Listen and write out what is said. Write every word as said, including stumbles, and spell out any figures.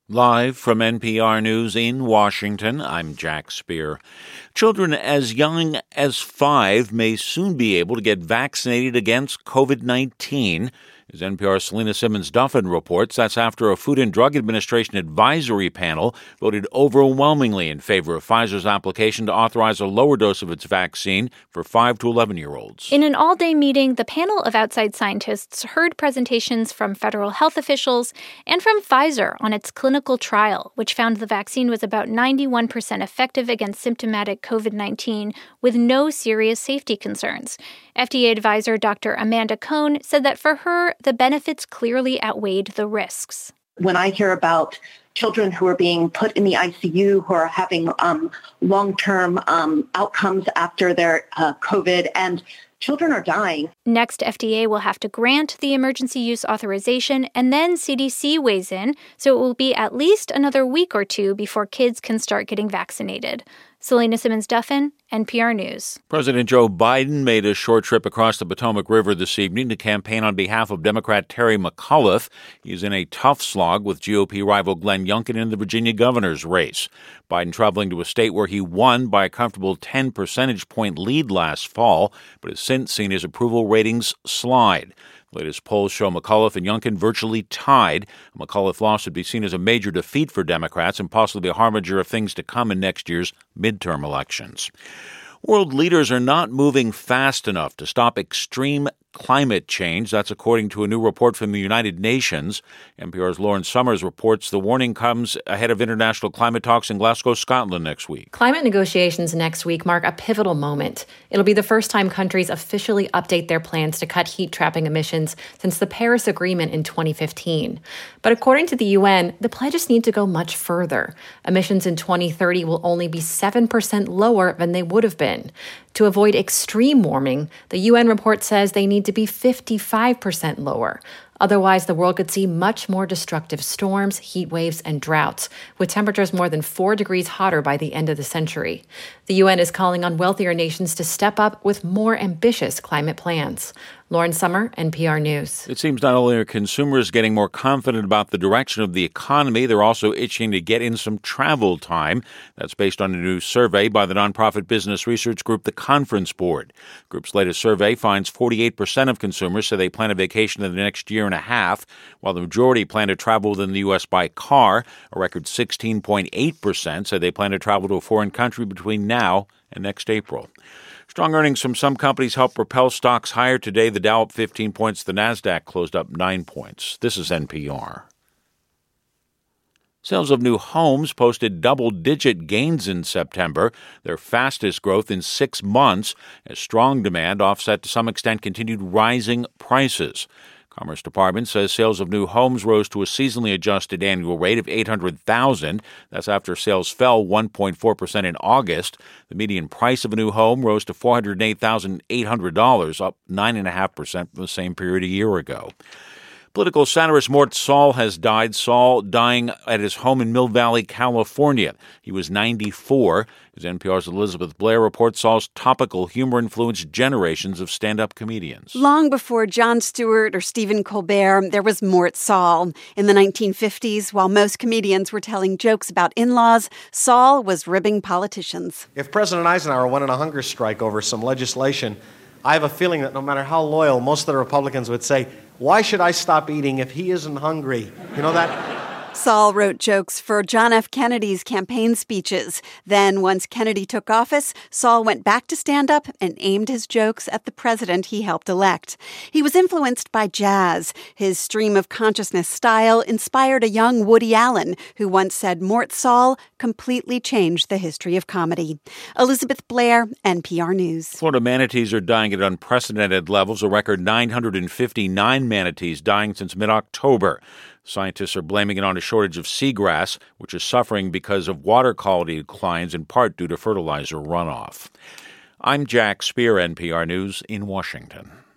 Live from N P R News in Washington, I'm Jack Speer. Children as young as five may soon be able to get vaccinated against covid nineteen. As N P R's Selena Simmons-Duffin reports, that's after a Food and Drug Administration advisory panel voted overwhelmingly in favor of Pfizer's application to authorize a lower dose of its vaccine for five to eleven-year-olds. In an all-day meeting, the panel of outside scientists heard presentations from federal health officials and from Pfizer on its clinical trial, which found the vaccine was about ninety-one percent effective against symptomatic covid nineteen with no serious safety concerns. F D A advisor Doctor Amanda Cohn said that for her, the benefits clearly outweighed the risks. When I hear about children who are being put in the I C U, who are having um, long-term um, outcomes after their uh, COVID, and children are dying. Next, F D A will have to grant the emergency use authorization, and then C D C weighs in, so it will be at least another week or two before kids can start getting vaccinated. Selena Simmons-Duffin, N P R News. President Joe Biden made a short trip across the Potomac River this evening to campaign on behalf of Democrat Terry McAuliffe. He's in a tough slog with G O P rival Glenn Youngkin in the Virginia governor's race. Biden traveling to a state where he won by a comfortable ten percentage point lead last fall, but has since seen his approval ratings slide. Latest polls show McAuliffe and Youngkin virtually tied. A McAuliffe loss would be seen as a major defeat for Democrats and possibly a harbinger of things to come in next year's midterm elections. World leaders are not moving fast enough to stop extreme climate change. That's according to a new report from the United Nations. N P R's Lauren Summers reports the warning comes ahead of international climate talks in Glasgow, Scotland next week. Climate negotiations next week mark a pivotal moment. It'll be the first time countries officially update their plans to cut heat-trapping emissions since the Paris Agreement in twenty fifteen. But according to the U N, the pledges need to go much further. Emissions in twenty thirty will only be seven percent lower than they would have been. To avoid extreme warming, the U N report says they need to be fifty-five percent lower. Otherwise, the world could see much more destructive storms, heat waves, and droughts, with temperatures more than four degrees hotter by the end of the century. The U N is calling on wealthier nations to step up with more ambitious climate plans. Lauren Summer, N P R News. It seems not only are consumers getting more confident about the direction of the economy, they're also itching to get in some travel time. That's based on a new survey by the nonprofit business research group, the Conference Board. The group's latest survey finds forty-eight percent of consumers say they plan a vacation in the next year and a half, while the majority plan to travel within the U S by car. A record sixteen point eight percent say they plan to travel to a foreign country between now and next April. Strong earnings from some companies help propel stocks higher today. The Dow up fifteen points. The Nasdaq closed up nine points. This is N P R. Sales of new homes posted double-digit gains in September, their fastest growth in six months, as strong demand offset to some extent continued rising prices. Commerce Department says sales of new homes rose to a seasonally adjusted annual rate of eight hundred thousand. That's after sales fell one point four percent in August. The median price of a new home rose to four hundred eight thousand eight hundred dollars, up nine point five percent from the same period a year ago. Political satirist Mort Sahl has died. Sahl dying at his home in Mill Valley, California. He was ninety-four. As N P R's Elizabeth Blair reports, Sahl's topical humor influenced generations of stand-up comedians. Long before Jon Stewart or Stephen Colbert, there was Mort Sahl. In the nineteen fifties, while most comedians were telling jokes about in-laws, Sahl was ribbing politicians. If President Eisenhower went on a hunger strike over some legislation, I have a feeling that no matter how loyal, most of the Republicans would say, "Why should I stop eating if he isn't hungry?" You know that? Sahl wrote jokes for John F. Kennedy's campaign speeches. Then, once Kennedy took office, Sahl went back to stand-up and aimed his jokes at the president he helped elect. He was influenced by jazz. His stream of consciousness style inspired a young Woody Allen, who once said Mort Sahl completely changed the history of comedy. Elizabeth Blair, N P R News. Florida manatees are dying at unprecedented levels. A record nine hundred fifty-nine manatees dying since mid-October. Scientists are blaming it on a shortage of seagrass, which is suffering because of water quality declines, in part due to fertilizer runoff. I'm Jack Speer, N P R News in Washington.